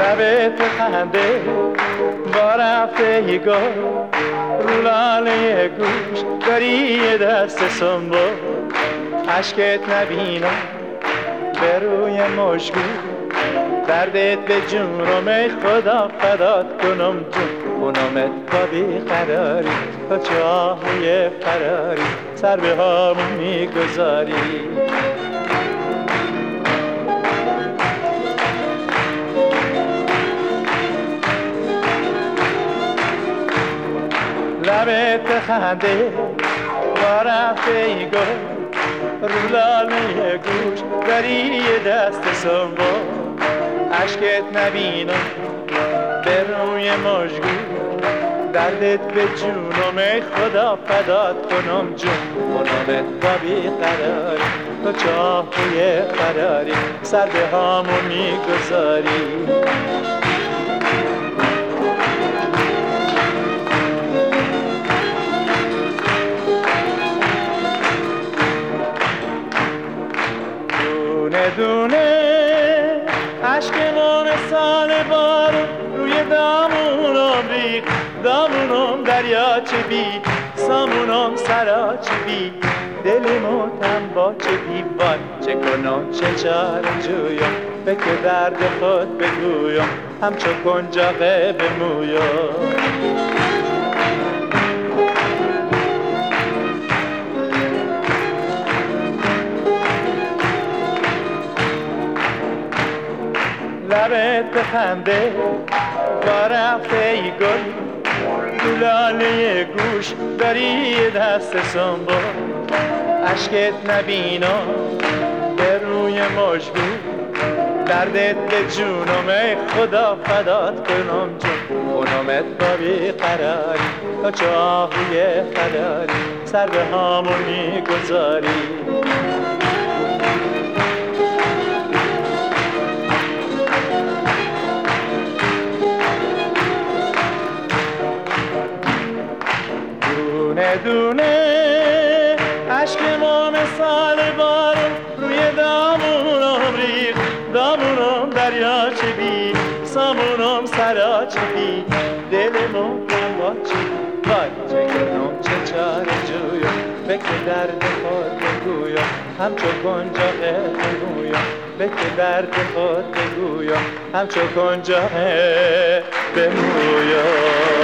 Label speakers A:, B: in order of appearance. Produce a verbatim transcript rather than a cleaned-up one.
A: لبت خنده با رفتگار رو لاله گوش داری یه دست سنبول عشقت نبینم به روی مشکو دردت به جونم ای خدا فدات کنم جون خونمت با بیقراری تا چاهوی فراری سر به همون میگذاری لبت خنده با رفتگار رو لاله گوش داری یه دست سنبول عشقت نبینم به روی مژگون دردت به جونم ای خدا فدات کنم جون خونمت با بیقراری تو چاهوی فراری سر به همون میگذاری دونه دونه عشق ما مثال بارون روی دامونم ریخ دامونم دریاچه بی سامونم سراچه بی دلمو تن با چه دیوان چه کنم چه چاره جویم فکر درد خود بگویم همچو کنجاقه بمویم لبت بخنده با رفته گل تو لاله گوش داری یه دست سنبول عشقت نبینم به روی مژگون دردت به جونم ای خدا فدات کنم جون خونمت با بیقراری تا چاهوی فراری سر به همون میگذاری دونه دونه عشق ما مثال بارون روی دامونم ریخ دامونم دریاچه بی سامونم سراچه بی دلمو من با چی وای چه کنم چه چاره جویم فکر درد خود بگویم همچو کنجاقه بمویم فکر درد خود بگویم همچو کنجاقه بمویم